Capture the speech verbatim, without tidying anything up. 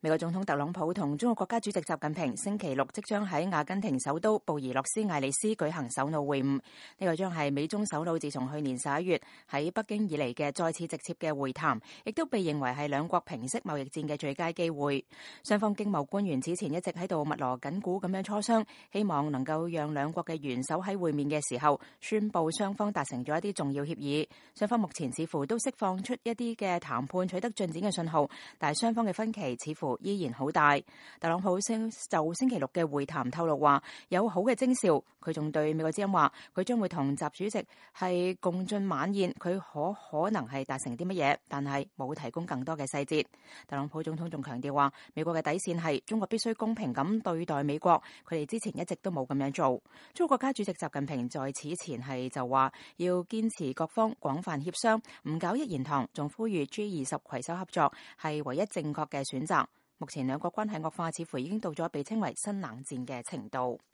美國總統特朗普同中國國家主席習近平星期六即將喺阿根廷首都布宜諾斯艾利斯舉行首腦會晤，呢個將係美中首腦自從去年十一月喺北京以嚟嘅再次直接嘅會談，亦都被認為係兩國平息貿易戰嘅最佳機會。雙方經貿官員此前一直喺度密鑼緊鼓咁樣磋商，希望能夠讓兩國嘅元首喺會面嘅時候宣布雙方達成咗一啲重要協議。雙方目前似乎都釋放出一啲嘅談判取得進展嘅信號，但係雙方嘅分歧似乎依然好大。特朗普星就星期六嘅會談透露話有好嘅徵兆，佢仲對美國之音話佢將會同習主席係共進晚宴，佢可可能係達成啲乜嘢，但係冇提供更多嘅細節。特朗普總統仲強調話美國嘅底線係中國必須公平咁對待美國，佢哋之前一直都冇咁樣做。中國國家主席習近平在此前係就話要堅持各方廣泛協商，唔搞一言堂，仲呼籲 G 二十攜手合作係唯一正確嘅選擇。目前兩國關係惡化，似乎已經到咗被稱為新冷戰嘅程度。